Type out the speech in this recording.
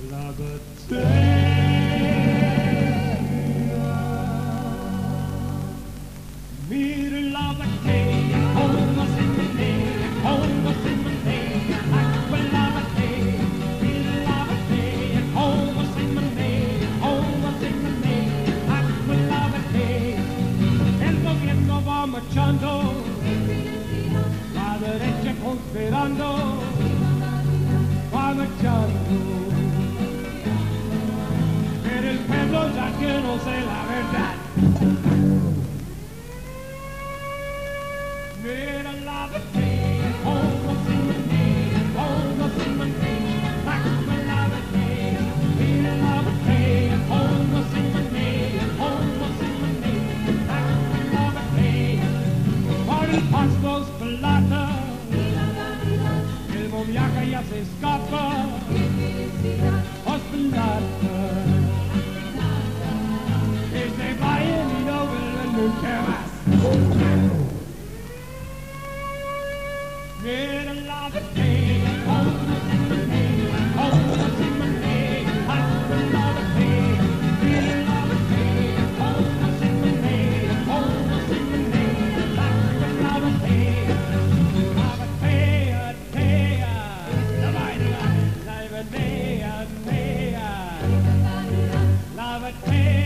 marchando, la derecha conspirando, va marchando. Pero el pueblo ya que no sé la verdad. Mira la batalla, almost in my name, almost in my name, like la batalla. Mira la batalla, almost in my name, almost in my name, like la batalla. Por el pasto pelata, el momiaca ya se escapa, hospelata. Este valle ni no vuelve nunca más. Mira la batalla, almost in my name, almost in my name, like la batalla. Mira la batalla, almost in my name, almost in my name, like la batalla. La batalla, la batalla, la batalla, la batalla.